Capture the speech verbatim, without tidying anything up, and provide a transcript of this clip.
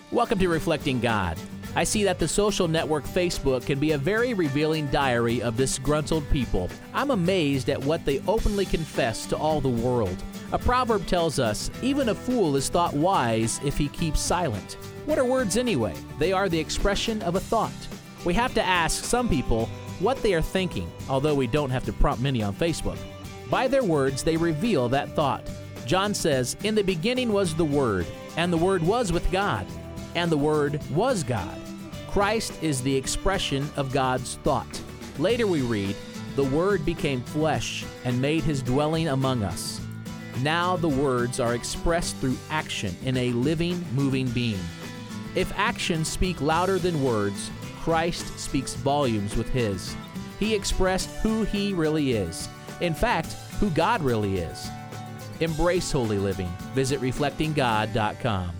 Welcome to Reflecting God. I see that the social network Facebook can be a very revealing diary of disgruntled people. I'm amazed at what they openly confess to all the world. A proverb tells us, even a fool is thought wise if he keeps silent. What are words anyway? They are the expression of a thought. We have to ask some people what they are thinking, although we don't have to prompt many on Facebook. By their words, they reveal that thought. John says, "In the beginning was the Word, and the Word was with God, and the Word was God." Christ is the expression of God's thought. Later we read, "The Word became flesh and made his dwelling among us." Now the words are expressed through action in a living, moving being. If actions speak louder than words, Christ speaks volumes with his. He expressed who he really is. In fact, who God really is. Embrace holy living. Visit reflecting god dot com.